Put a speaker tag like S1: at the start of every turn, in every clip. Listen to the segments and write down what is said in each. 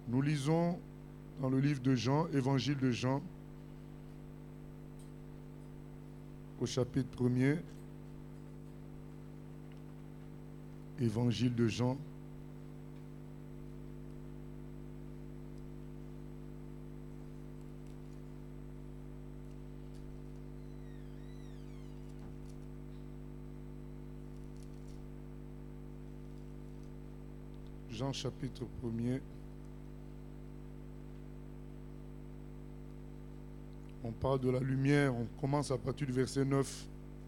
S1: Nous lisons dans le livre de Jean, Évangile de Jean, au chapitre 1er. Évangile de Jean. Jean chapitre 1er. On parle de la lumière, on commence à partir du verset 9.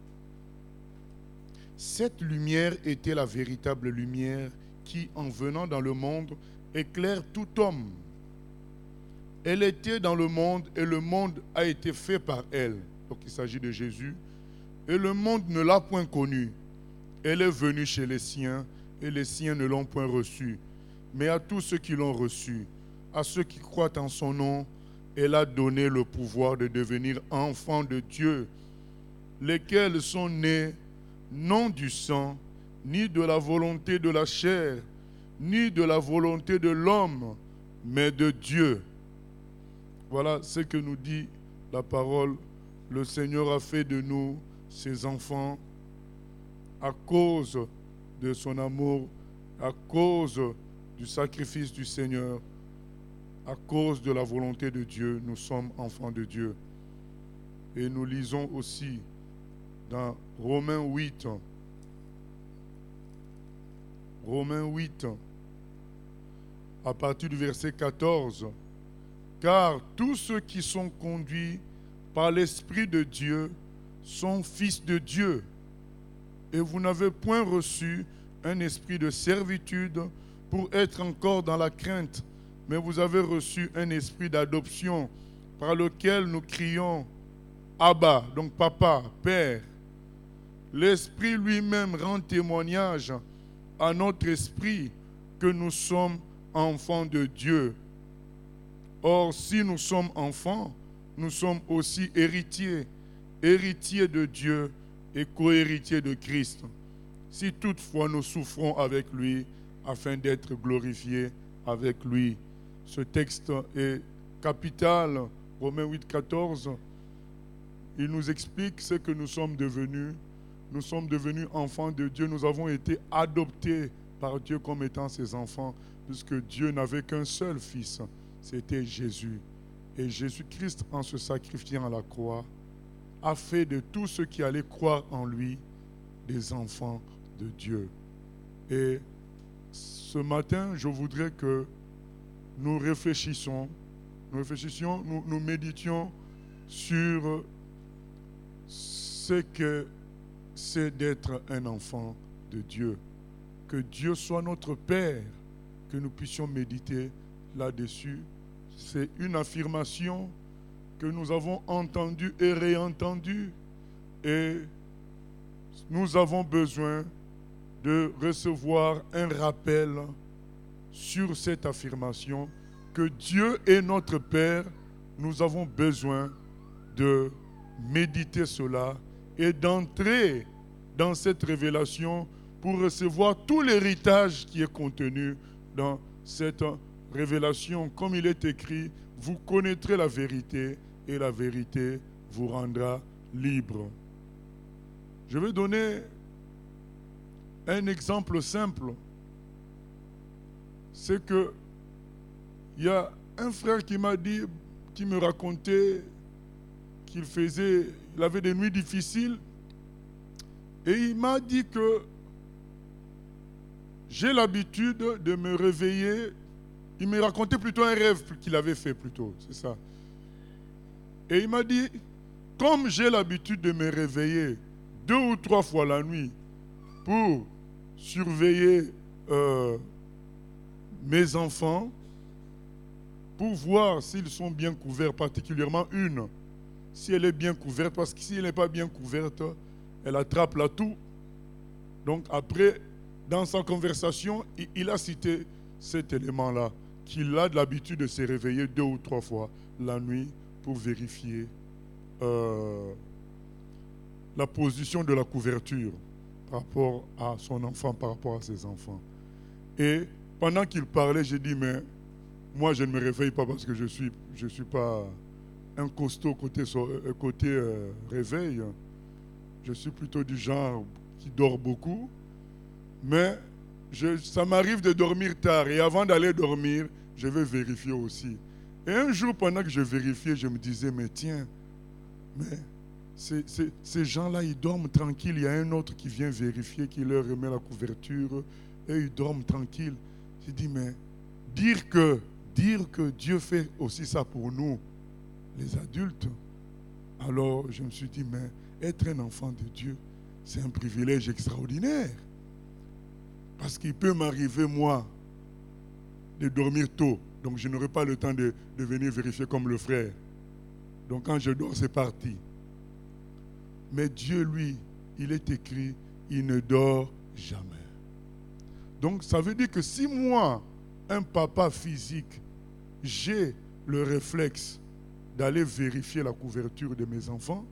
S1: Cette lumière était la véritable lumière qui, en venant dans le monde, éclaire tout homme. Elle était dans le monde et le monde a été fait par elle. Donc il s'agit de Jésus. Et le monde ne l'a point connue. Elle est venue chez les siens et les siens ne l'ont point reçue. Mais à tous ceux qui l'ont reçue, à ceux qui croient en son nom, elle a donné le pouvoir de devenir enfants de Dieu, lesquels sont nés non du sang, ni de la volonté de la chair, ni de la volonté de l'homme, mais de Dieu. Voilà ce que nous dit la parole. Le Seigneur a fait de nous ses enfants à cause de son amour, à cause du sacrifice du Seigneur, à cause de la volonté de Dieu, nous sommes enfants de Dieu. Et nous lisons aussi dans Romains 8, à partir du verset 14, « Car tous ceux qui sont conduits par l'Esprit de Dieu sont fils de Dieu. Et vous n'avez point reçu un esprit de servitude pour être encore dans la crainte, mais vous avez reçu un esprit d'adoption par lequel nous crions « Abba », donc Papa, Père. L'Esprit lui-même rend témoignage à notre esprit que nous sommes enfants de Dieu. Or, si nous sommes enfants, nous sommes aussi héritiers, héritiers de Dieu et co-héritiers de Christ. Si toutefois nous souffrons avec lui, afin d'être glorifiés avec lui. Ce texte est capital, Romains 8, 14. Il nous explique ce que nous sommes devenus. Nous sommes devenus enfants de Dieu. Nous avons été adoptés par Dieu comme étant ses enfants, puisque Dieu n'avait qu'un seul fils, c'était Jésus. Et Jésus-Christ, en se sacrifiant à la croix, a fait de tous ceux qui allaient croire en lui des enfants de Dieu. Et ce matin, je voudrais que nous réfléchissions, nous méditions sur ce que c'est d'être un enfant de Dieu. Que Dieu soit notre Père, que nous puissions méditer là-dessus. C'est une affirmation que nous avons entendue et réentendue. Et nous avons besoin de recevoir un rappel sur cette affirmation que Dieu est notre Père. Nous avons besoin de méditer cela et d'entrer dans cette révélation pour recevoir tout l'héritage qui est contenu dans cette révélation. Comme il est écrit, vous connaîtrez la vérité et la vérité vous rendra libre. Je vais donner un exemple simple. C'est que il y a un frère qui m'a dit, qui me racontait qu'il avait des nuits difficiles. Et il m'a dit que j'ai l'habitude de me réveiller. Il me racontait plutôt un rêve qu'il avait fait plutôt, c'est ça. Et il m'a dit, comme j'ai l'habitude de me réveiller 2 ou 3 fois la nuit pour surveiller mes enfants, pour voir s'ils sont bien couverts, particulièrement une, si elle est bien couverte, parce que si elle n'est pas bien couverte, elle attrape la toux. Donc après, dans sa conversation, il a cité cet élément-là, qu'il a de l'habitude de se réveiller 2 ou 3 fois la nuit pour vérifier la position de la couverture par rapport à son enfant, par rapport à ses enfants. Et pendant qu'il parlait, j'ai dit, mais moi, je ne me réveille pas parce que je suis pas un costaud côté réveil. Je suis plutôt du genre qui dort beaucoup. Mais ça m'arrive de dormir tard. Et avant d'aller dormir, je vais vérifier aussi. Et un jour, pendant que je vérifiais, je me disais, mais tiens, mais ces gens-là, ils dorment tranquilles. Il y a un autre qui vient vérifier, qui leur remet la couverture. Et ils dorment tranquilles. J'ai dit, mais dire que Dieu fait aussi ça pour nous, les adultes. Alors, je me suis dit, mais être un enfant de Dieu, c'est un privilège extraordinaire. Parce qu'il peut m'arriver, moi, de dormir tôt. Donc, je n'aurai pas le temps de venir vérifier comme le frère. Donc, quand je dors, c'est parti. Mais Dieu, lui, il est écrit, il ne dort jamais. Donc, ça veut dire que si moi, un papa physique, j'ai le réflexe d'aller vérifier la couverture de mes enfants,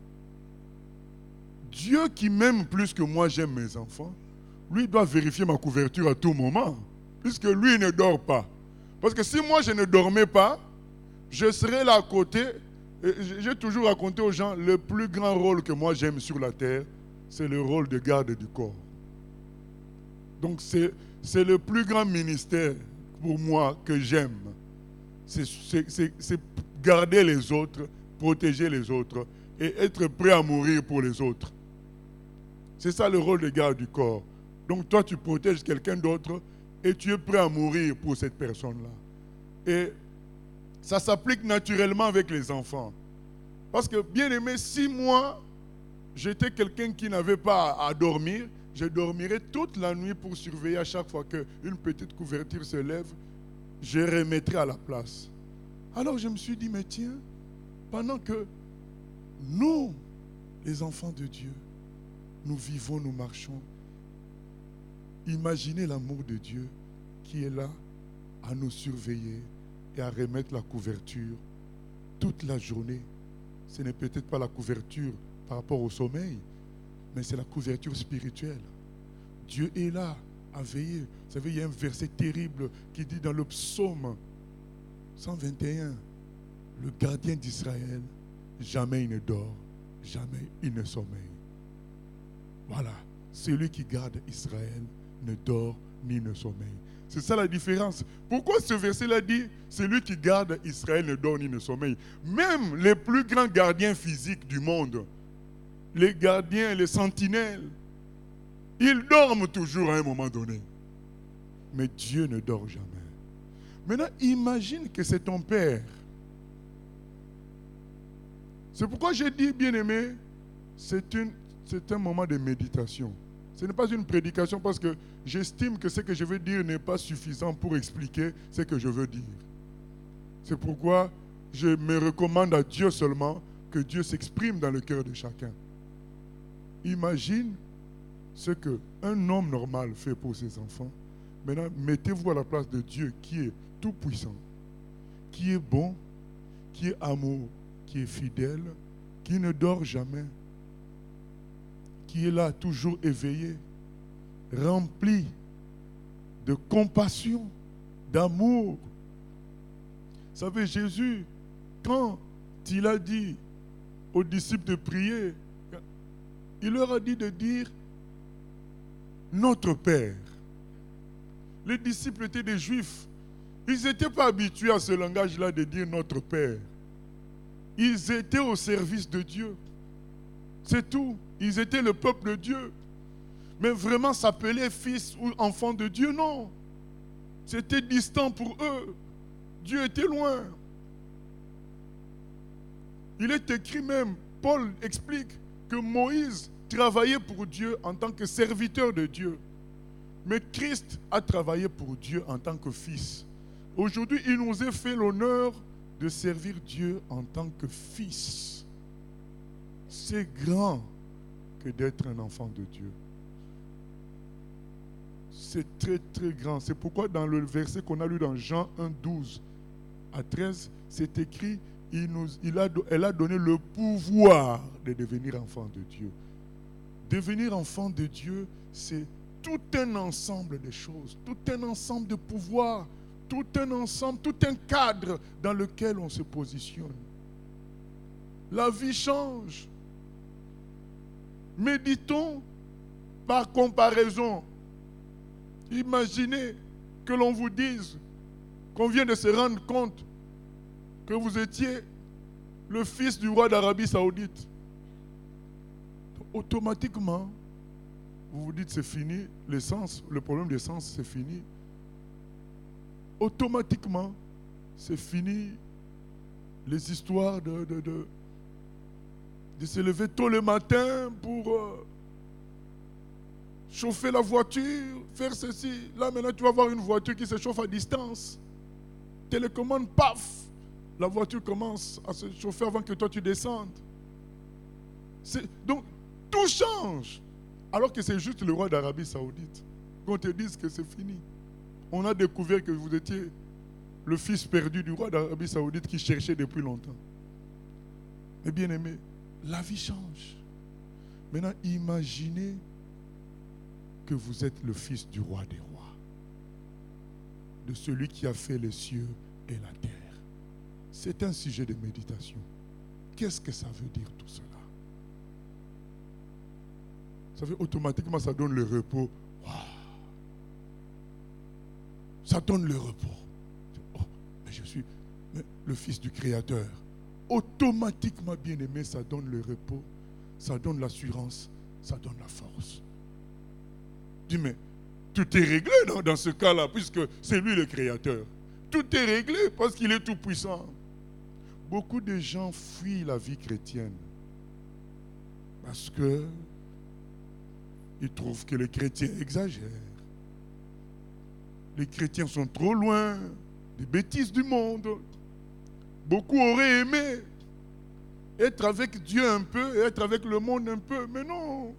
S1: Dieu qui m'aime plus que moi, j'aime mes enfants, lui doit vérifier ma couverture à tout moment, puisque lui ne dort pas. Parce que si moi je ne dormais pas, je serais là à côté. J'ai toujours raconté aux gens, le plus grand rôle que moi j'aime sur la terre, c'est le rôle de garde du corps. Donc c'est le plus grand ministère pour moi que j'aime. C'est garder les autres, protéger les autres et être prêt à mourir pour les autres. C'est ça le rôle de garde du corps. Donc toi, tu protèges quelqu'un d'autre et tu es prêt à mourir pour cette personne-là. Et ça s'applique naturellement avec les enfants. Parce que, bien aimé, si moi, j'étais quelqu'un qui n'avait pas à dormir, je dormirais toute la nuit pour surveiller à chaque fois qu'une petite couverture se lève, je remettrais à la place. Alors je me suis dit, mais tiens, pendant que nous, les enfants de Dieu, nous vivons, nous marchons, imaginez l'amour de Dieu qui est là à nous surveiller et à remettre la couverture toute la journée. Ce n'est peut-être pas la couverture par rapport au sommeil, mais c'est la couverture spirituelle. Dieu est là à veiller. Vous savez, il y a un verset terrible qui dit dans le psaume 121, le gardien d'Israël, jamais il ne dort, jamais il ne sommeille. Voilà, celui qui garde Israël ne dort ni ne sommeille. C'est ça la différence. Pourquoi ce verset-là dit celui qui garde Israël ne dort ni ne sommeille? Même les plus grands gardiens physiques du monde, les gardiens, les sentinelles, ils dorment toujours à un moment donné. Mais Dieu ne dort jamais. Maintenant, imagine que c'est ton père. C'est pourquoi j'ai dit, bien-aimé, c'est un moment de méditation. Ce n'est pas une prédication parce que j'estime que ce que je veux dire n'est pas suffisant pour expliquer ce que je veux dire. C'est pourquoi je me recommande à Dieu seulement que Dieu s'exprime dans le cœur de chacun. Imagine ce qu'un homme normal fait pour ses enfants. Maintenant, mettez-vous à la place de Dieu qui est tout puissant, qui est bon, qui est amour, qui est fidèle, qui ne dort jamais, qui est là toujours éveillé, rempli de compassion, d'amour. Vous savez, Jésus, quand il a dit aux disciples de prier, il leur a dit de dire « Notre Père ». Les disciples étaient des Juifs. Ils n'étaient pas habitués à ce langage-là de dire « Notre Père ». Ils étaient au service de Dieu. C'est tout. Ils étaient le peuple de Dieu. Mais vraiment s'appeler fils ou enfant de Dieu, non. C'était distant pour eux. Dieu était loin. Il est écrit même, Paul explique que Moïse travaillait pour Dieu en tant que serviteur de Dieu. Mais Christ a travaillé pour Dieu en tant que fils. Aujourd'hui, il nous est fait l'honneur de servir Dieu en tant que fils. C'est grand que d'être un enfant de Dieu. C'est très très grand. C'est pourquoi dans le verset qu'on a lu dans Jean 1, 12 à 13, c'est écrit, elle a donné le pouvoir de devenir enfant de Dieu. Devenir enfant de Dieu, c'est tout un ensemble de choses, tout un ensemble de pouvoirs, tout un ensemble, tout un cadre dans lequel on se positionne. La vie change. Méditons par comparaison. Imaginez que l'on vous dise qu'on vient de se rendre compte que vous étiez le fils du roi d'Arabie Saoudite. Automatiquement, vous vous dites c'est fini, l'essence, le problème d'essence c'est fini. Automatiquement, c'est fini les histoires de se lever tôt le matin pour chauffer la voiture, faire ceci. Là maintenant tu vas voir une voiture qui se chauffe à distance. Télécommande, paf, la voiture commence à se chauffer avant que toi tu descendes. Donc tout change. Alors que c'est juste le roi d'Arabie Saoudite. Qu'on te dise que c'est fini. On a découvert que vous étiez le fils perdu du roi d'Arabie Saoudite qui cherchait depuis longtemps. Mais bien aimé, la vie change. Maintenant, imaginez que vous êtes le fils du roi des rois. De celui qui a fait les cieux et la terre. C'est un sujet de méditation. Qu'est-ce que ça veut dire tout cela? Ça fait automatiquement, ça donne le repos. Wow. Ça donne le repos. Oh, mais je suis le fils du Créateur. Automatiquement, bien aimé, ça donne le repos, ça donne l'assurance, ça donne la force. Dis, mais tout est réglé dans ce cas-là, puisque c'est lui le Créateur. Tout est réglé parce qu'il est tout puissant. Beaucoup de gens fuient la vie chrétienne parce que ils trouvent que les chrétiens exagèrent. Les chrétiens sont trop loin des bêtises du monde. Beaucoup auraient aimé être avec Dieu un peu et être avec le monde un peu, mais non.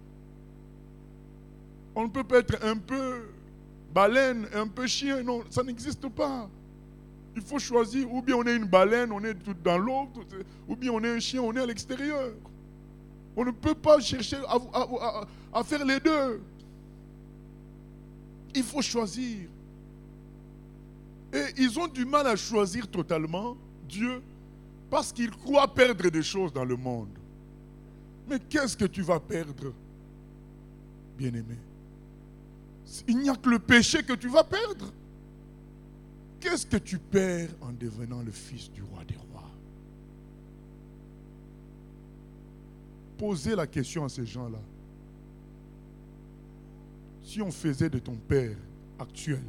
S1: On ne peut pas être un peu baleine, un peu chien, non, ça n'existe pas. Il faut choisir, ou bien on est une baleine, on est tout dans l'eau, ou bien on est un chien, on est à l'extérieur. On ne peut pas chercher à faire les deux. Il faut choisir. Et ils ont du mal à choisir totalement Dieu parce qu'ils croient perdre des choses dans le monde. Mais qu'est-ce que tu vas perdre, bien-aimé? Il n'y a que le péché que tu vas perdre. Qu'est-ce que tu perds en devenant le fils du roi des rois? Posez la question à ces gens-là. Si on faisait de ton père actuel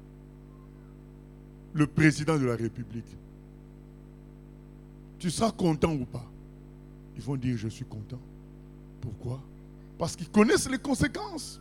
S1: le président de la République, tu seras content ou pas? Ils vont dire je suis content. Pourquoi? Parce qu'ils connaissent les conséquences.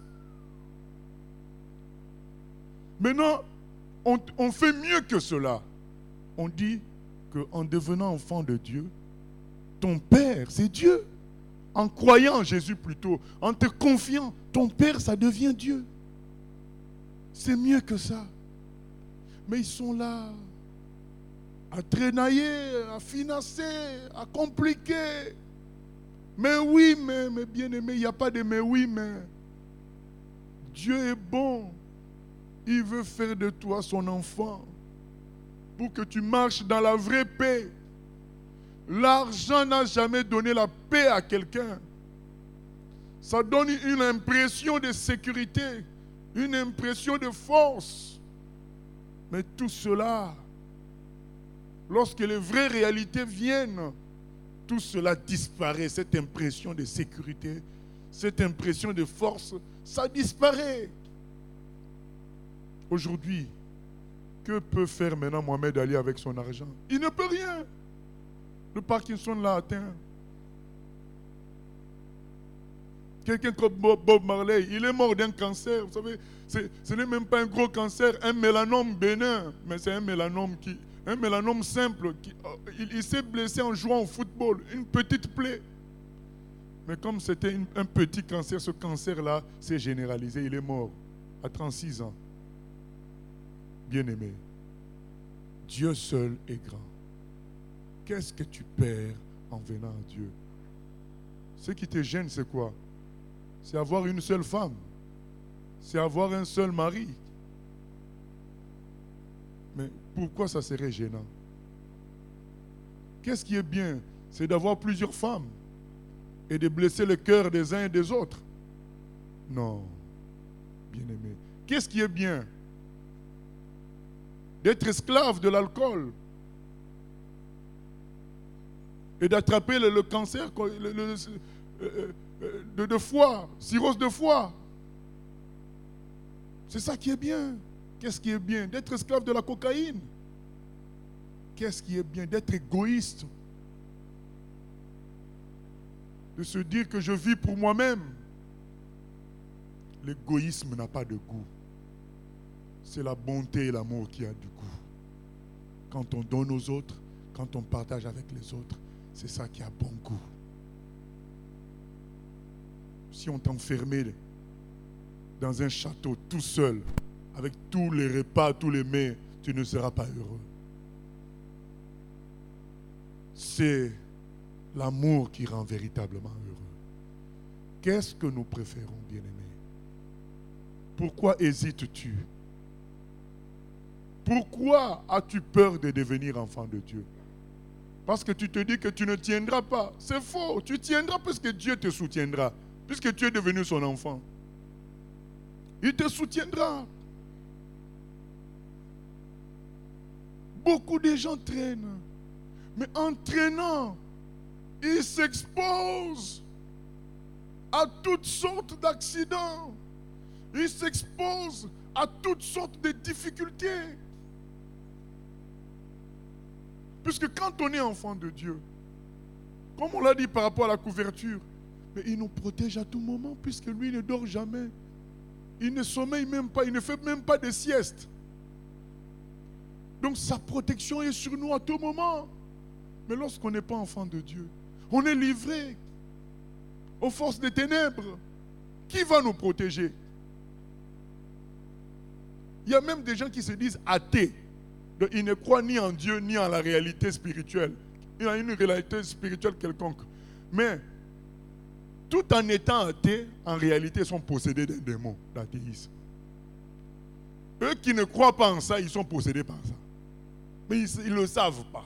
S1: Maintenant, on fait mieux que cela. On dit qu'en devenant enfant de Dieu, ton père, c'est Dieu. En croyant en Jésus plutôt, en te confiant, ton père, ça devient Dieu. C'est mieux que ça. Mais ils sont là à traînailler, à financer, à compliquer. Mais oui, mais bien aimé, il n'y a pas de mais oui, mais. Dieu est bon. Il veut faire de toi son enfant pour que tu marches dans la vraie paix. L'argent n'a jamais donné la paix à quelqu'un. Ça donne une impression de sécurité, une impression de force. Mais tout cela, lorsque les vraies réalités viennent, tout cela disparaît. Cette impression de sécurité, cette impression de force, ça disparaît. Aujourd'hui, que peut faire maintenant Mohamed Ali avec son argent? Il ne peut rien. Le Parkinson l'a atteint. Quelqu'un comme Bob Marley, il est mort d'un cancer. Vous savez, ce n'est même pas un gros cancer, un mélanome bénin, mais c'est un mélanome simple. Il s'est blessé en jouant au football, une petite plaie. Mais comme c'était un petit cancer, ce cancer-là s'est généralisé. Il est mort à 36 ans. Bien-aimé, Dieu seul est grand. Qu'est-ce que tu perds en venant à Dieu? Ce qui te gêne, c'est quoi? C'est avoir une seule femme. C'est avoir un seul mari. Pourquoi ça serait gênant? Qu'est-ce qui est bien? C'est d'avoir plusieurs femmes et de blesser le cœur des uns et des autres. Non, bien-aimé. Qu'est-ce qui est bien? D'être esclave de l'alcool et d'attraper le cancer de foie, cirrhose de foie. C'est ça qui est bien. Qu'est-ce qui est bien? D'être esclave de la cocaïne. Qu'est-ce qui est bien? D'être égoïste. De se dire que je vis pour moi-même. L'égoïsme n'a pas de goût. C'est la bonté et l'amour qui a du goût. Quand on donne aux autres, quand on partage avec les autres, c'est ça qui a bon goût. Si on t'enfermait dans un château tout seul, avec tous les repas, tous les mets, tu ne seras pas heureux. C'est l'amour qui rend véritablement heureux. Qu'est-ce que nous préférons, bien-aimés? Pourquoi hésites-tu? Pourquoi as-tu peur de devenir enfant de Dieu? Parce que tu te dis que tu ne tiendras pas. C'est faux. Tu tiendras parce que Dieu te soutiendra. Puisque tu es devenu son enfant. Il te soutiendra. Beaucoup de gens traînent. Mais en traînant, ils s'exposent à toutes sortes d'accidents. Ils s'exposent à toutes sortes de difficultés. Puisque quand on est enfant de Dieu, comme on l'a dit par rapport à la couverture, mais il nous protège à tout moment puisque lui ne dort jamais. Il ne sommeille même pas, il ne fait même pas de sieste. Donc sa protection est sur nous à tout moment. Mais lorsqu'on n'est pas enfant de Dieu, on est livré aux forces des ténèbres. Qui va nous protéger? Il y a même des gens qui se disent athées. Donc, ils ne croient ni en Dieu ni en la réalité spirituelle. Il y a une réalité spirituelle quelconque. Mais tout en étant athées, en réalité, ils sont possédés d'un démon d'athéisme. Eux qui ne croient pas en ça, ils sont possédés par ça. Mais ils ne le savent pas.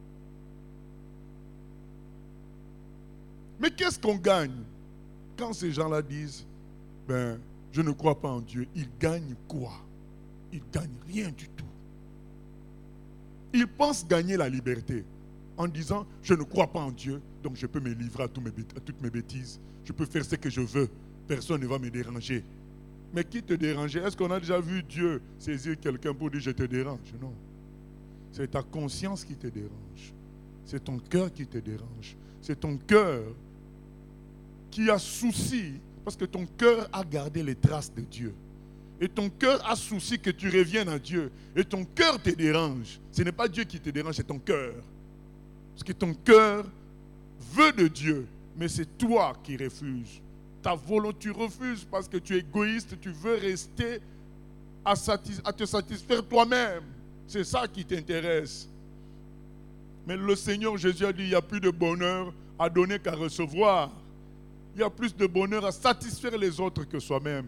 S1: Mais qu'est-ce qu'on gagne quand ces gens-là disent je ne crois pas en Dieu? Ils gagnent quoi? Ils ne gagnent rien du tout. Ils pensent gagner la liberté en disant je ne crois pas en Dieu, donc je peux me livrer à toutes mes bêtises. Je peux faire ce que je veux. Personne ne va me déranger. Mais qui te dérangeait? Est-ce qu'on a déjà vu Dieu saisir quelqu'un pour dire je te dérange? Non. C'est ta conscience qui te dérange. C'est ton cœur qui te dérange. C'est ton cœur qui a souci, parce que ton cœur a gardé les traces de Dieu. Et ton cœur a souci que tu reviennes à Dieu. Et ton cœur te dérange. Ce n'est pas Dieu qui te dérange, c'est ton cœur. Parce que ton cœur veut de Dieu, mais c'est toi qui refuses. Ta volonté, tu refuses parce que tu es égoïste, tu veux rester à te satisfaire toi-même. C'est ça qui t'intéresse. Mais le Seigneur Jésus a dit, il n'y a plus de bonheur à donner qu'à recevoir. Il y a plus de bonheur à satisfaire les autres que soi-même.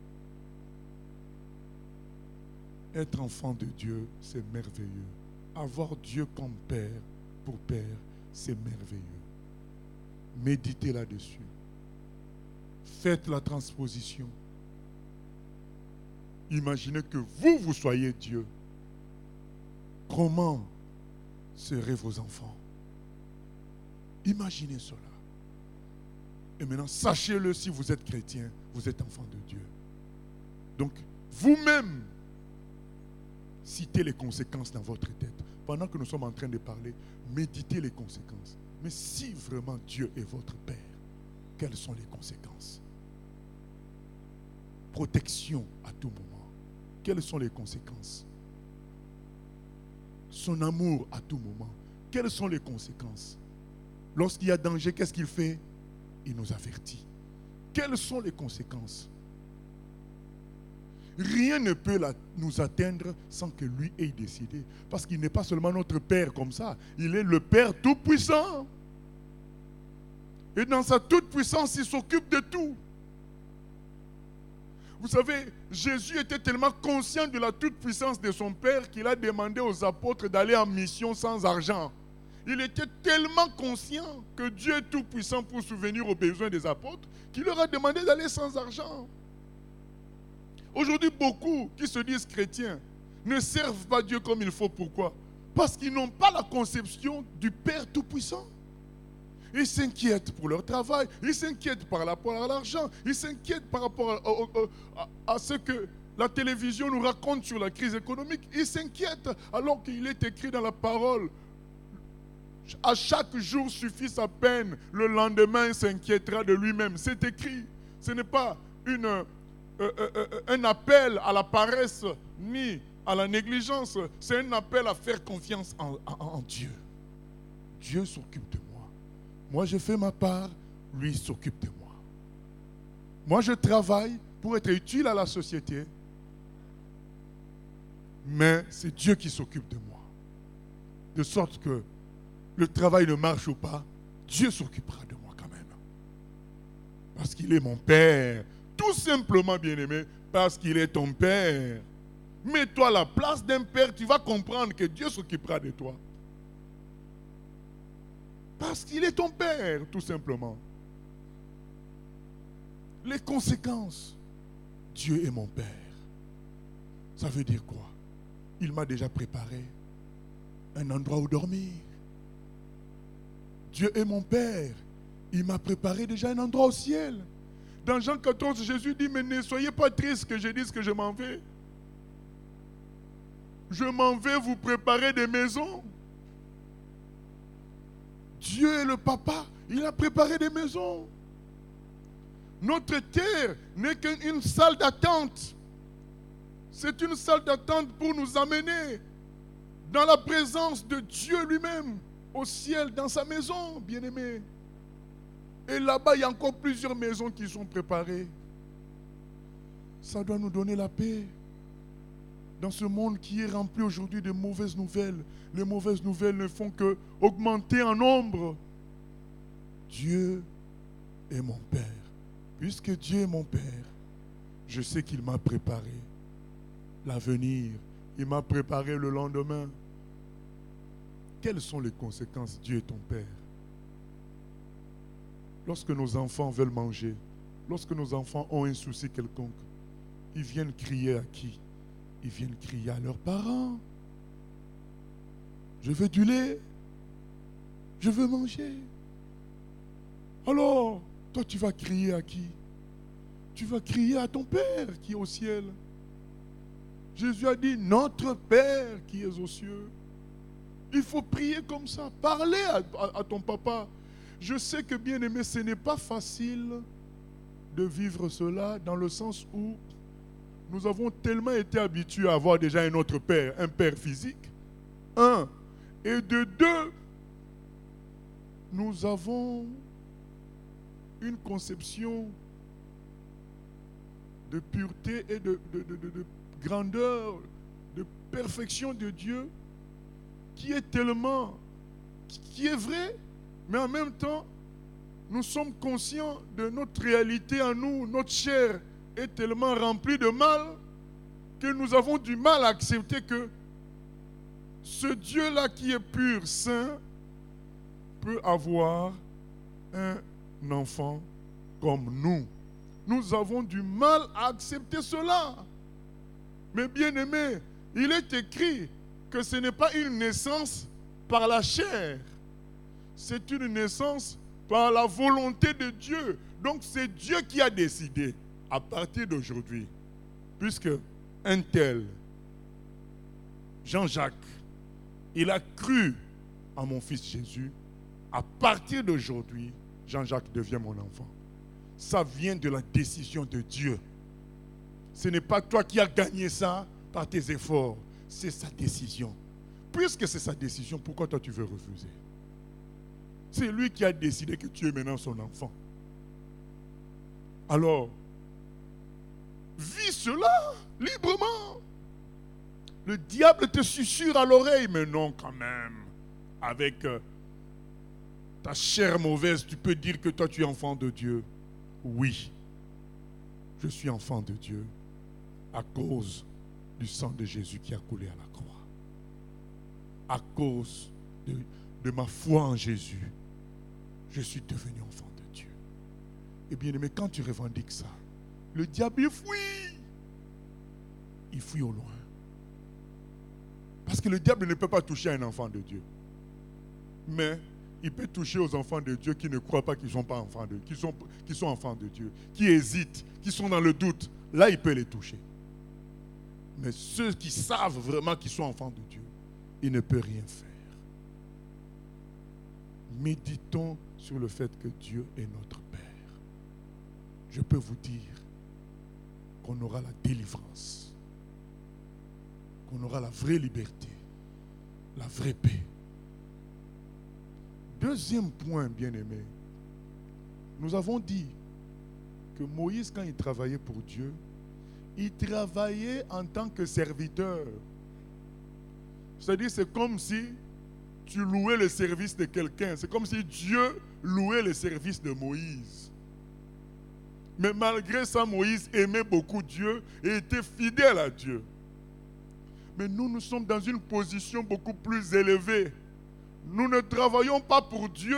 S1: Être enfant de Dieu, c'est merveilleux. Avoir Dieu comme Père, pour Père, c'est merveilleux. Méditez là-dessus. Faites la transposition. Imaginez que vous soyez Dieu. Comment seraient vos enfants? Imaginez cela. Et maintenant, sachez-le, si vous êtes chrétien, vous êtes enfant de Dieu. Donc, vous-même, citez les conséquences dans votre tête. Pendant que nous sommes en train de parler, méditez les conséquences. Mais si vraiment Dieu est votre Père, quelles sont les conséquences? Protection à tout moment. Quelles sont les conséquences? Son amour à tout moment. Quelles sont les conséquences? Lorsqu'il y a danger, qu'est-ce qu'il fait? Il nous avertit. Quelles sont les conséquences? Rien ne peut nous atteindre sans que lui ait décidé. Parce qu'il n'est pas seulement notre Père comme ça. Il est le Père tout-puissant. Et dans sa toute-puissance, il s'occupe de tout. Vous savez, Jésus était tellement conscient de la toute-puissance de son Père qu'il a demandé aux apôtres d'aller en mission sans argent. Il était tellement conscient que Dieu est tout-puissant pour subvenir aux besoins des apôtres qu'il leur a demandé d'aller sans argent. Aujourd'hui, beaucoup qui se disent chrétiens ne servent pas Dieu comme il faut. Pourquoi? Parce qu'ils n'ont pas la conception du Père tout-puissant. Ils s'inquiètent pour leur travail, ils s'inquiètent par rapport à l'argent, ils s'inquiètent par rapport à ce que la télévision nous raconte sur la crise économique. Ils s'inquiètent alors qu'il est écrit dans la parole. À chaque jour suffit sa peine, le lendemain il s'inquiétera de lui-même. C'est écrit. Ce n'est pas un appel à la paresse ni à la négligence. C'est un appel à faire confiance en Dieu. Dieu s'occupe de moi. Moi, je fais ma part, lui s'occupe de moi. Moi, je travaille pour être utile à la société, mais c'est Dieu qui s'occupe de moi. De sorte que le travail ne marche ou pas, Dieu s'occupera de moi quand même. Parce qu'il est mon Père. Tout simplement, bien-aimé, parce qu'il est ton Père. Mets-toi à la place d'un Père, tu vas comprendre que Dieu s'occupera de toi. Parce qu'il est ton Père, tout simplement. Les conséquences, Dieu est mon Père. Ça veut dire quoi? Il m'a déjà préparé un endroit où dormir. Dieu est mon Père. Il m'a préparé déjà un endroit au ciel. Dans Jean 14, Jésus dit, mais ne soyez pas tristes que je dise que je m'en vais. Je m'en vais vous préparer des maisons. Dieu est le papa, il a préparé des maisons. Notre terre n'est qu'une salle d'attente. C'est une salle d'attente pour nous amener dans la présence de Dieu lui-même, au ciel, dans sa maison, bien-aimé. Et là-bas, il y a encore plusieurs maisons qui sont préparées. Ça doit nous donner la paix. Dans ce monde qui est rempli aujourd'hui de mauvaises nouvelles, les mauvaises nouvelles ne font que augmenter en nombre. Dieu est mon Père. Puisque Dieu est mon Père, je sais qu'il m'a préparé l'avenir. Il m'a préparé le lendemain. Quelles sont les conséquences? Dieu est ton Père. Lorsque nos enfants veulent manger, lorsque nos enfants ont un souci quelconque, ils viennent crier à qui? Ils viennent crier à leurs parents. Je veux du lait. Je veux manger. Alors, toi tu vas crier à qui? Tu vas crier à ton Père qui est au ciel. Jésus a dit, notre Père qui est aux cieux. Il faut prier comme ça. Parler à ton papa. Je sais que, bien aimé, ce n'est pas facile de vivre cela dans le sens où nous avons tellement été habitués à avoir déjà un autre père, un père physique. Un. Et de deux, nous avons une conception de pureté et de grandeur, de perfection de Dieu qui est tellement, qui est vrai, mais en même temps, nous sommes conscients de notre réalité en nous, notre chair est tellement rempli de mal que nous avons du mal à accepter que ce Dieu-là qui est pur, saint, peut avoir un enfant comme nous. Nous avons du mal à accepter cela. Mais bien aimé, il est écrit que ce n'est pas une naissance par la chair. C'est une naissance par la volonté de Dieu. Donc c'est Dieu qui a décidé. À partir d'aujourd'hui, puisque un tel, Jean-Jacques, il a cru en mon fils Jésus, à partir d'aujourd'hui, Jean-Jacques devient mon enfant. Ça vient de la décision de Dieu. Ce n'est pas toi qui as gagné ça par tes efforts, c'est sa décision. Puisque c'est sa décision, pourquoi toi tu veux refuser? C'est lui qui a décidé que tu es maintenant son enfant. Alors, vis cela librement. Le diable te susurre à l'oreille, mais non quand même. Avec ta chair mauvaise, tu peux dire que toi tu es enfant de Dieu. Oui, Je suis enfant de Dieu à cause du sang de Jésus qui a coulé à la croix. À cause de ma foi en Jésus, je suis devenu enfant de Dieu. Et bien aimé, quand tu revendiques ça, le diable il fuit. Il fuit au loin. Parce que le diable ne peut pas toucher un enfant de Dieu. Mais il peut toucher aux enfants de Dieu qui ne croient pas qu'ils ne sont pas enfants de Dieu, qui sont enfants de Dieu, qui hésitent, qui sont dans le doute. Là, il peut les toucher. Mais ceux qui savent vraiment qu'ils sont enfants de Dieu, il ne peut rien faire. Méditons sur le fait que Dieu est notre Père. Je peux vous dire qu'on aura la délivrance, qu'on aura la vraie liberté, la vraie paix. Deuxième point, bien-aimé, nous avons dit que Moïse, quand il travaillait pour Dieu, il travaillait en tant que serviteur. C'est-à-dire, c'est comme si tu louais le service de quelqu'un. C'est comme si Dieu louait le service de Moïse. Mais malgré ça, Moïse aimait beaucoup Dieu et était fidèle à Dieu. Mais nous sommes dans une position beaucoup plus élevée. Nous ne travaillons pas pour Dieu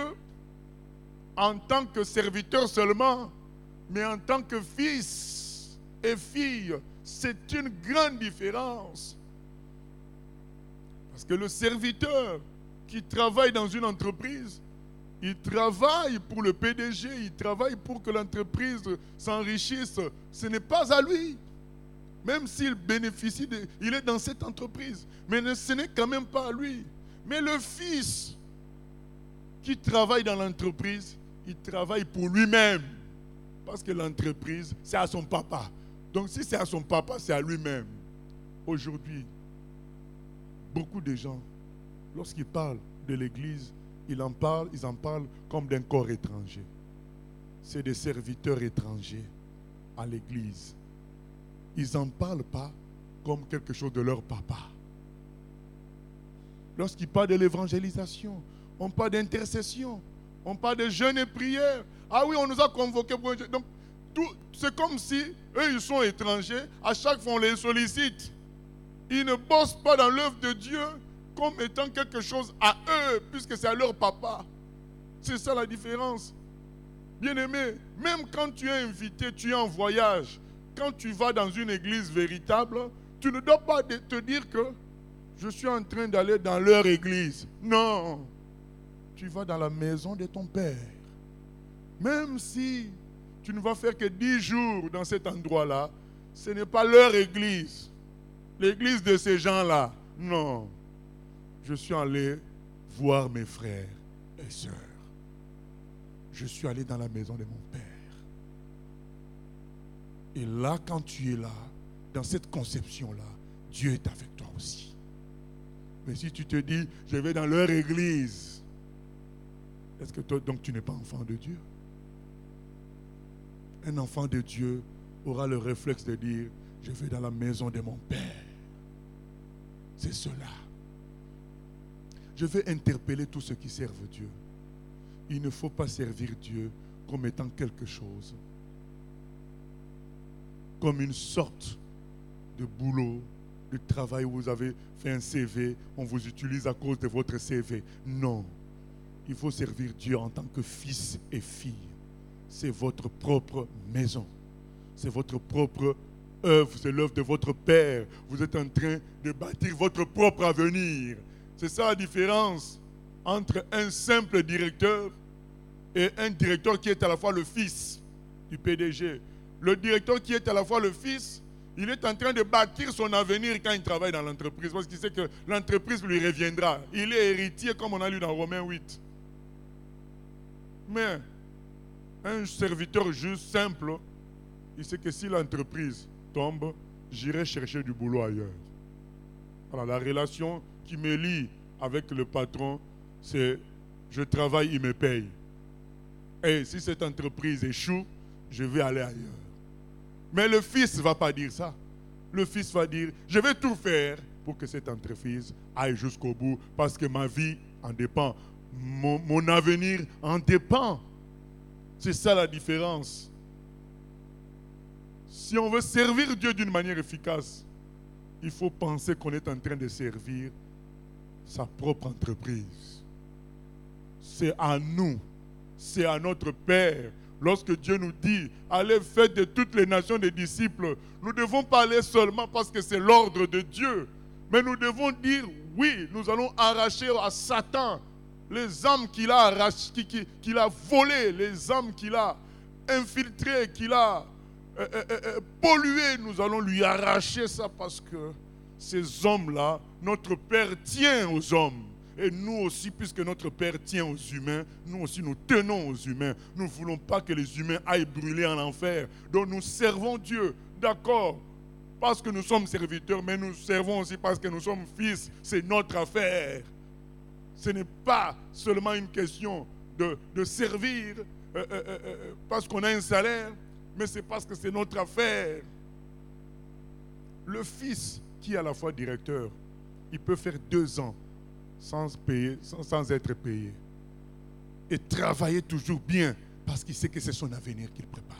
S1: en tant que serviteur seulement, mais en tant que fils et fille. C'est une grande différence. Parce que le serviteur qui travaille dans une entreprise, il travaille pour le PDG, il travaille pour que l'entreprise s'enrichisse. Ce n'est pas à lui. Même s'il bénéficie, il est dans cette entreprise. Mais ce n'est quand même pas à lui. Mais le fils qui travaille dans l'entreprise, il travaille pour lui-même. Parce que l'entreprise, c'est à son papa. Donc si c'est à son papa, c'est à lui-même. Aujourd'hui, beaucoup de gens, lorsqu'ils parlent de l'Église, ils en parlent comme d'un corps étranger. C'est des serviteurs étrangers à l'Église. Ils n'en parlent pas comme quelque chose de leur papa. Lorsqu'ils parlent de l'évangélisation, on parle d'intercession, on parle de jeûne et prière. Ah oui, on nous a convoqués pour un jeûne. Donc, c'est comme si eux, ils sont étrangers. À chaque fois, on les sollicite. Ils ne bossent pas dans l'œuvre de Dieu comme étant quelque chose à eux, puisque c'est à leur papa. C'est ça la différence. Bien-aimé, même quand tu es invité, tu es en voyage, quand tu vas dans une église véritable, tu ne dois pas te dire que je suis en train d'aller dans leur église. Non. Tu vas dans la maison de ton Père. Même si tu ne vas faire que 10 jours dans cet endroit-là, ce n'est pas leur église. L'église de ces gens-là. Non. Je suis allé voir mes frères et sœurs. Je suis allé dans la maison de mon Père. Et là, quand tu es là, dans cette conception-là, Dieu est avec toi aussi. Mais si tu te dis, je vais dans leur église, est-ce que toi, donc tu n'es pas enfant de Dieu? Un enfant de Dieu aura le réflexe de dire, je vais dans la maison de mon Père. C'est cela. Je vais interpeller tous ceux qui servent Dieu. Il ne faut pas servir Dieu comme étant quelque chose, comme une sorte de boulot, de travail où vous avez fait un CV, on vous utilise à cause de votre CV. Non. Il faut servir Dieu en tant que fils et fille. C'est votre propre maison. C'est votre propre œuvre. C'est l'œuvre de votre Père. Vous êtes en train de bâtir votre propre avenir. C'est ça la différence entre un simple directeur et un directeur qui est à la fois le fils du PDG. Le directeur qui est à la fois le fils, il est en train de bâtir son avenir quand il travaille dans l'entreprise parce qu'il sait que l'entreprise lui reviendra. Il est héritier comme on a lu dans Romains 8. Mais un serviteur juste simple, il sait que si l'entreprise tombe, j'irai chercher du boulot ailleurs. Voilà, la relation qui me lie avec le patron, c'est je travaille, il me paye. Et si cette entreprise échoue, je vais aller ailleurs. Mais le fils ne va pas dire ça. Le fils va dire, je vais tout faire pour que cette entreprise aille jusqu'au bout parce que ma vie en dépend. Mon avenir en dépend. C'est ça la différence. Si on veut servir Dieu d'une manière efficace, il faut penser qu'on est en train de servir sa propre entreprise. C'est à nous, c'est à notre Père. Lorsque Dieu nous dit, allez faire de toutes les nations des disciples, nous ne devons pas aller seulement parce que c'est l'ordre de Dieu. Mais nous devons dire, oui, nous allons arracher à Satan les âmes qu'il a arrachées, qu'il a volées, les âmes qu'il a infiltrées, qu'il a polluées. Nous allons lui arracher ça parce que ces hommes-là, notre Père tient aux hommes. Et nous aussi, puisque notre Père tient aux humains, nous aussi nous tenons aux humains. Nous ne voulons pas que les humains aillent brûler en enfer. Donc nous servons Dieu, d'accord, parce que nous sommes serviteurs, mais nous servons aussi parce que nous sommes fils. C'est notre affaire. Ce n'est pas seulement une question de servir parce qu'on a un salaire, mais c'est parce que c'est notre affaire. Le fils qui est à la fois directeur, il peut faire 2 ans sans être payé. Et travailler toujours bien parce qu'il sait que c'est son avenir qu'il prépare.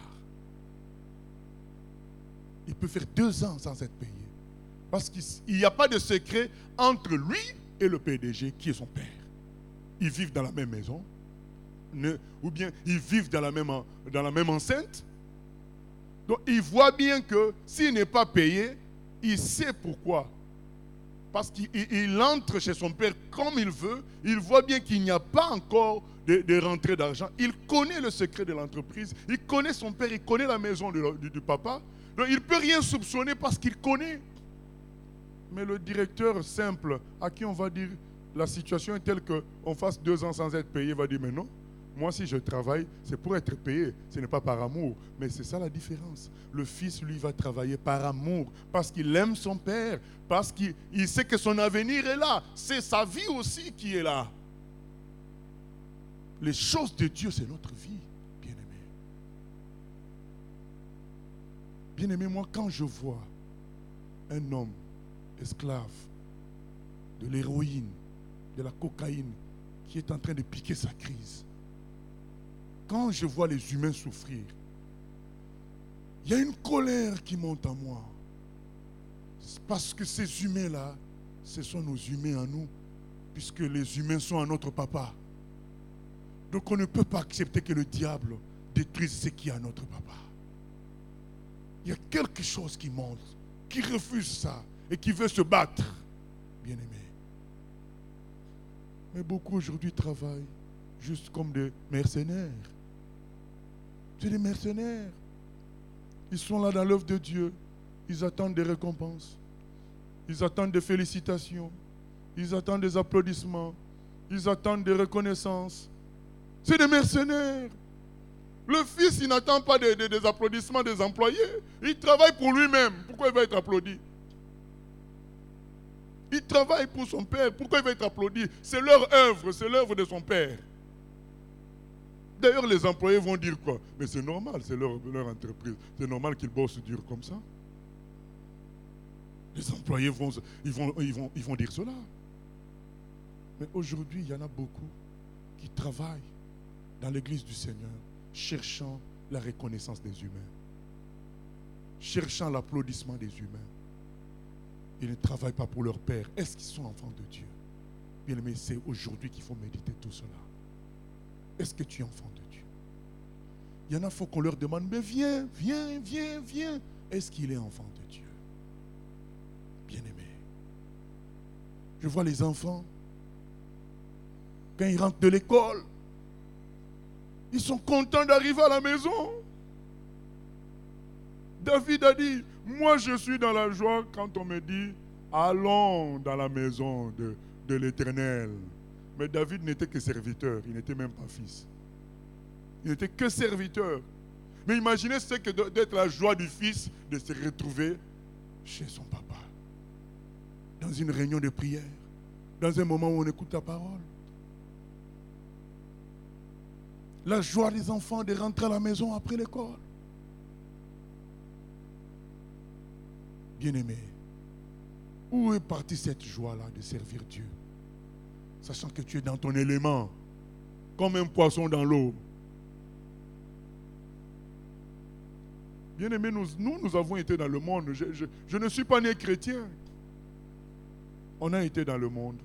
S1: Il peut faire 2 ans sans être payé. Parce qu'il n'y a pas de secret entre lui et le PDG qui est son père. Ils vivent dans la même maison. Ou bien ils vivent dans la même enceinte. Donc il voit bien que s'il n'est pas payé, il sait pourquoi. Parce qu'il entre chez son père comme il veut. Il voit bien qu'il n'y a pas encore de rentrée d'argent. Il connaît le secret de l'entreprise. Il connaît son père. Il connaît la maison du papa. Donc il ne peut rien soupçonner parce qu'il connaît. Mais le directeur simple, à qui on va dire la situation est telle qu'on fasse 2 ans sans être payé, va dire mais non. Moi, si je travaille, c'est pour être payé. Ce n'est pas par amour. Mais c'est ça la différence. Le fils, lui, va travailler par amour. Parce qu'il aime son père. Parce qu'il sait que son avenir est là. C'est sa vie aussi qui est là. Les choses de Dieu, c'est notre vie, bien-aimé. Bien-aimé, moi, quand je vois un homme esclave de l'héroïne, de la cocaïne, qui est en train de piquer sa crise, quand je vois les humains souffrir, il y a une colère qui monte en moi. Parce que ces humains-là, ce sont nos humains à nous, puisque les humains sont à notre papa. Donc on ne peut pas accepter que le diable détruise ce qui est à notre papa. Il y a quelque chose qui monte, qui refuse ça et qui veut se battre, bien-aimé. Mais beaucoup aujourd'hui travaillent juste comme des mercenaires. C'est des mercenaires. Ils sont là dans l'œuvre de Dieu. Ils attendent des récompenses. Ils attendent des félicitations. Ils attendent des applaudissements. Ils attendent des reconnaissances. C'est des mercenaires. Le fils, il n'attend pas des applaudissements des employés. Il travaille pour lui-même. Pourquoi il va être applaudi? Il travaille pour son père. Pourquoi il va être applaudi? C'est leur œuvre. C'est l'œuvre de son père. D'ailleurs, les employés vont dire quoi? Mais c'est normal, c'est leur entreprise. C'est normal qu'ils bossent dur comme ça. Les employés vont dire cela. Mais aujourd'hui, il y en a beaucoup qui travaillent dans l'église du Seigneur, cherchant la reconnaissance des humains, cherchant l'applaudissement des humains. Ils ne travaillent pas pour leur Père. Est-ce qu'ils sont enfants de Dieu? Bien aimé, c'est aujourd'hui qu'il faut méditer tout cela. Est-ce que tu es enfant de Dieu? Il y en a, il faut qu'on leur demande, mais viens. Est-ce qu'il est enfant de Dieu? Bien-aimé. Je vois les enfants, quand ils rentrent de l'école, ils sont contents d'arriver à la maison. David a dit, moi je suis dans la joie quand on me dit, allons dans la maison de l'Éternel. Mais David n'était que serviteur, il n'était même pas fils. Il n'était que serviteur. Mais imaginez ce que d'être la joie du fils de se retrouver chez son papa. Dans une réunion de prière, dans un moment où on écoute la parole. La joie des enfants de rentrer à la maison après l'école. Bien-aimé, où est partie cette joie-là de servir Dieu? Sachant que tu es dans ton élément, comme un poisson dans l'eau. Bien-aimés, nous avons été dans le monde. Je ne suis pas né chrétien. On a été dans le monde.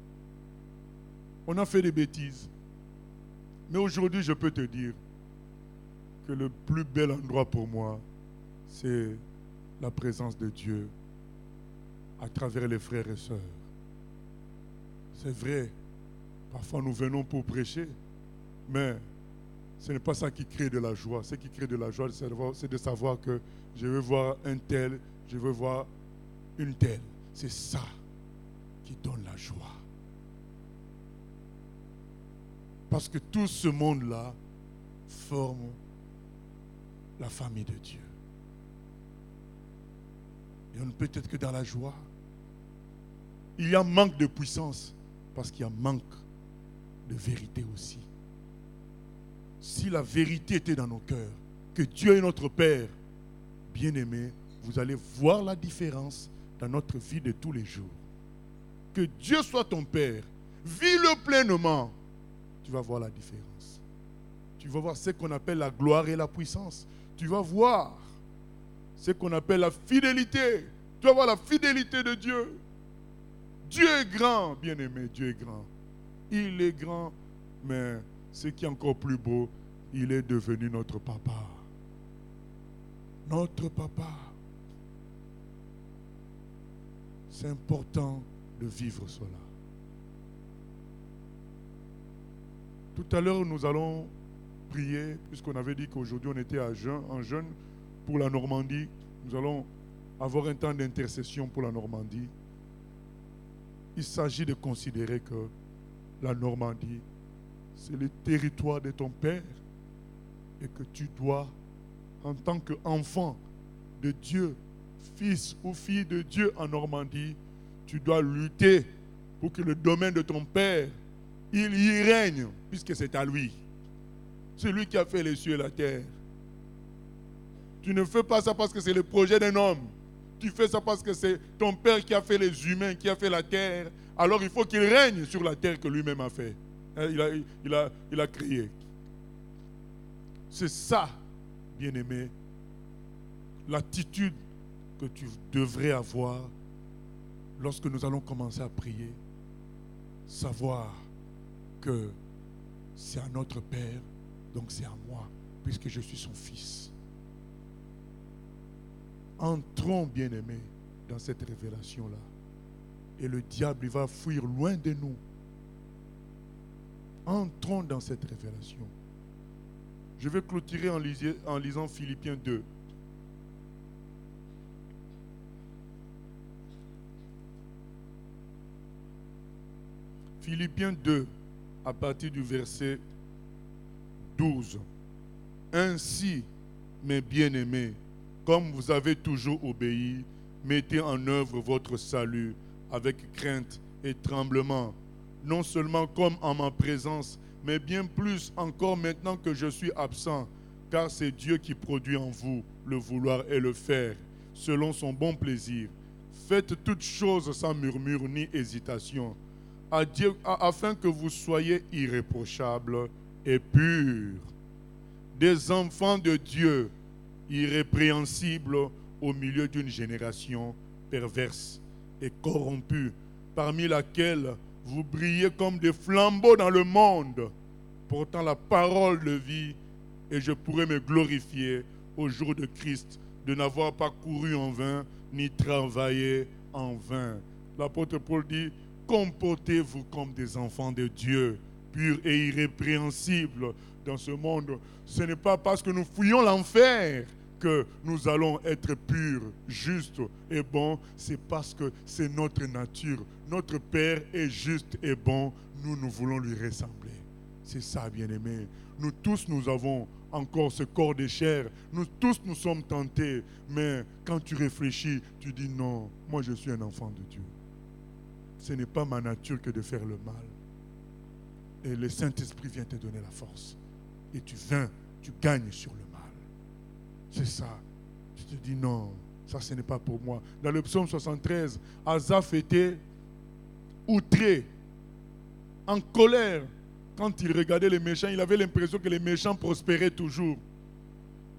S1: On a fait des bêtises. Mais aujourd'hui, je peux te dire que le plus bel endroit pour moi, c'est la présence de Dieu à travers les frères et sœurs. C'est vrai, parfois nous venons pour prêcher, mais ce n'est pas ça qui crée de la joie. Ce qui crée de la joie, c'est de savoir que je veux voir un tel, je veux voir une telle. C'est ça qui donne la joie. Parce que tout ce monde-là forme la famille de Dieu. Et on ne peut être que dans la joie. Il y a manque de puissance parce qu'il y a manque de vérité aussi. Si la vérité était dans nos cœurs, que Dieu est notre Père, bien-aimé, vous allez voir la différence dans notre vie de tous les jours. Que Dieu soit ton Père, vis-le pleinement. Tu vas voir la différence. Tu vas voir ce qu'on appelle la gloire et la puissance. Tu vas voir ce qu'on appelle la fidélité. Tu vas voir la fidélité de Dieu. Dieu est grand, bien-aimé, Dieu est grand. Il est grand, mais ce qui est encore plus beau, il est devenu notre papa. Notre papa. C'est important de vivre cela. Tout à l'heure, nous allons prier, puisqu'on avait dit qu'aujourd'hui on était en jeûne pour la Normandie. Nous allons avoir un temps d'intercession pour la Normandie. Il s'agit de considérer que la Normandie, c'est le territoire de ton Père et que tu dois, en tant qu'enfant de Dieu, fils ou fille de Dieu en Normandie, tu dois lutter pour que le domaine de ton Père, il y règne, puisque c'est à lui. C'est lui qui a fait les cieux et la terre. Tu ne fais pas ça parce que c'est le projet d'un homme. Tu fais ça parce que c'est ton Père qui a fait les humains, qui a fait la terre. Alors il faut qu'il règne sur la terre que lui-même a fait. Il a créé. C'est ça, bien-aimé, l'attitude que tu devrais avoir lorsque nous allons commencer à prier. Savoir que c'est à notre Père, donc c'est à moi, puisque je suis son fils. Entrons, bien-aimés, dans cette révélation-là. Et le diable, il va fuir loin de nous. Entrons dans cette révélation. Je vais clôturer en lisant Philippiens 2. Philippiens 2, à partir du verset 12. Ainsi, mes bien-aimés, comme vous avez toujours obéi, mettez en œuvre votre salut avec crainte et tremblement, non seulement comme en ma présence, mais bien plus encore maintenant que je suis absent, car c'est Dieu qui produit en vous le vouloir et le faire, selon son bon plaisir. Faites toutes choses sans murmure ni hésitation, afin que vous soyez irréprochables et purs, des enfants de Dieu, irrépréhensibles au milieu d'une génération perverse et corrompue, parmi laquelle vous brillez comme des flambeaux dans le monde, portant la parole de vie, et je pourrais me glorifier au jour de Christ de n'avoir pas couru en vain, ni travaillé en vain. L'apôtre Paul dit, comportez-vous comme des enfants de Dieu, purs et irrépréhensibles dans ce monde. Ce n'est pas parce que nous fuyons l'enfer que nous allons être purs, justes et bons. C'est parce que c'est notre nature. Notre Père est juste et bon. Nous voulons lui ressembler. C'est ça, bien-aimés. Nous tous, nous avons encore ce corps de chair. Nous tous, nous sommes tentés. Mais quand tu réfléchis, tu dis non, moi je suis un enfant de Dieu. Ce n'est pas ma nature que de faire le mal. Et le Saint-Esprit vient te donner la force. Et tu gagnes sur le mal. C'est ça. Tu te dis non, ça ce n'est pas pour moi. Dans le psaume 73, Asaph était outré, en colère. Quand il regardait les méchants, il avait l'impression que les méchants prospéraient toujours.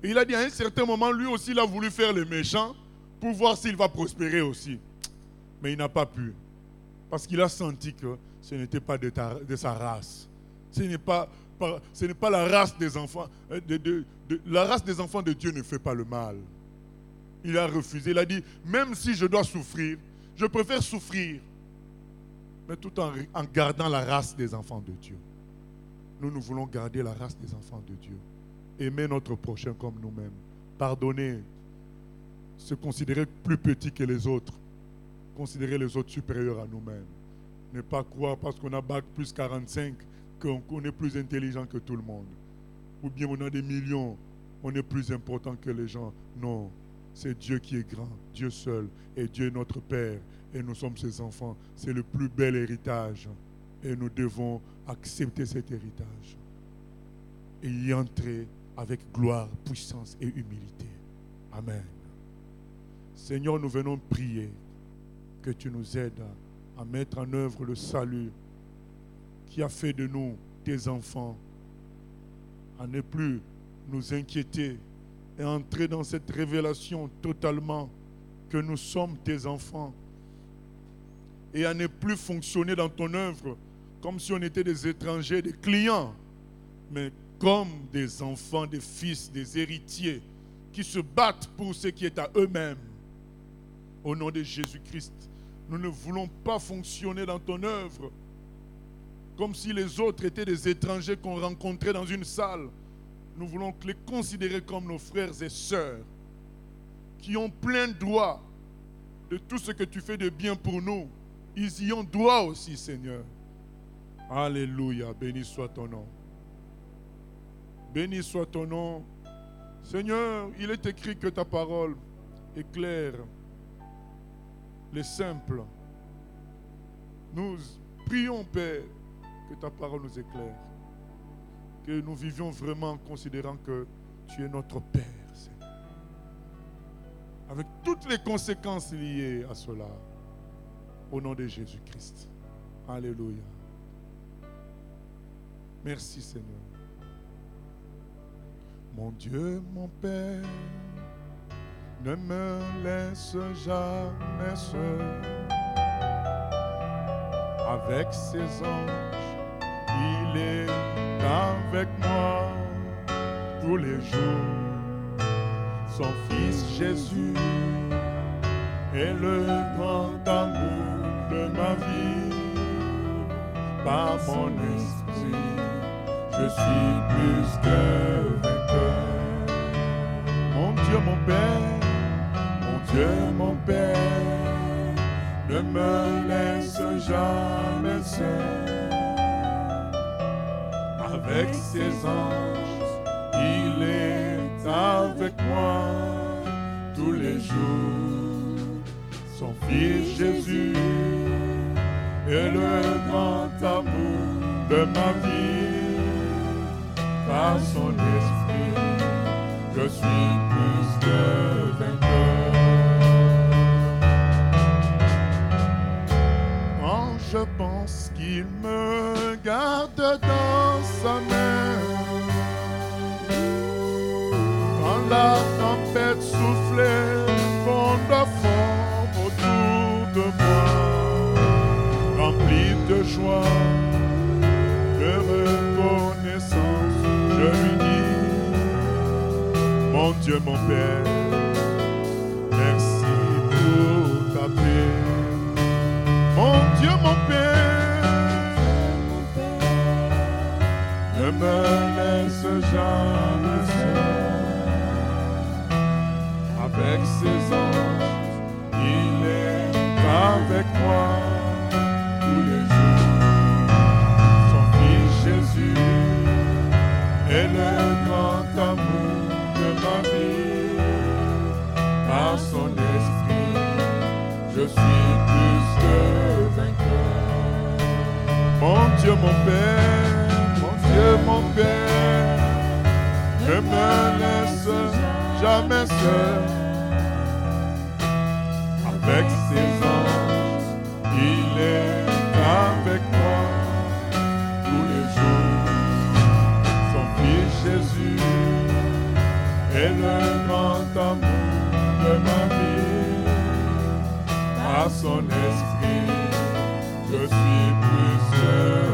S1: Et il a dit à un certain moment, lui aussi, il a voulu faire le méchant pour voir s'il va prospérer aussi. Mais il n'a pas pu. Parce qu'il a senti que ce n'était pas de sa race. Ce n'est pas la race des enfants. La race des enfants de Dieu ne fait pas le mal. Il a refusé. Il a dit, même si je dois souffrir, je préfère souffrir. Mais tout en gardant la race des enfants de Dieu. Nous voulons garder la race des enfants de Dieu. Aimer notre prochain comme nous-mêmes. Pardonner. Se considérer plus petit que les autres. Considérer les autres supérieurs à nous-mêmes. Ne pas croire parce qu'on a bac plus 45 qu'on est plus intelligent que tout le monde. Ou bien on a des millions, on est plus important que les gens. Non, c'est Dieu qui est grand, Dieu seul. Et Dieu est notre Père. Et nous sommes ses enfants. C'est le plus bel héritage. Et nous devons accepter cet héritage. Et y entrer avec gloire, puissance et humilité. Amen. Seigneur, nous venons prier que tu nous aides à mettre en œuvre le salut qui a fait de nous tes enfants, à ne plus nous inquiéter et entrer dans cette révélation totalement que nous sommes tes enfants et à ne plus fonctionner dans ton œuvre comme si on était des étrangers, des clients, mais comme des enfants, des fils, des héritiers qui se battent pour ce qui est à eux-mêmes. Au nom de Jésus-Christ, nous ne voulons pas fonctionner dans ton œuvre comme si les autres étaient des étrangers qu'on rencontrait dans une salle. Nous voulons les considérer comme nos frères et sœurs qui ont plein droit de tout ce que tu fais de bien pour nous. Ils y ont droit aussi, Seigneur. Alléluia, béni soit ton nom. Béni soit ton nom. Seigneur, il est écrit que ta parole éclaire les simples. Nous prions, Père, que ta parole nous éclaire. Que nous vivions vraiment en considérant que tu es notre Père, Seigneur. Avec toutes les conséquences liées à cela. Au nom de Jésus-Christ. Alléluia. Merci, Seigneur. Mon Dieu, mon Père, ne me laisse jamais seul. Avec ses anges, il est avec moi tous les jours. Son Fils Jésus est le grand amour de ma vie. Par mon esprit, je suis plus que vainqueur. Mon Dieu, mon Père, mon Dieu, mon Père, ne me laisse jamais seul. Avec ses anges, il est avec moi tous les jours. Son Fils Jésus est le grand amour de ma vie. Par son esprit, je suis plus que vainqueur. Quand je pense qu'il me garde dans sa main, quand la tempête soufflait fond à fond autour de moi, rempli de joie, de reconnaissance, je lui dis, mon Dieu, mon Père, merci pour ta paix. Mon Dieu, mon Père, ne me laisse jamais seul. Avec ses anges, il est avec moi tous les jours. Son Fils Jésus est le grand amour de ma vie. Par son esprit, je suis plus que vainqueur. Mon Dieu, mon Père, mon Dieu, mon Père, ne me laisse jamais seul. Avec ses anges, il est avec moi tous les jours. Son Fils Jésus et le grand amour de ma vie. Par son esprit, je suis plus heureux.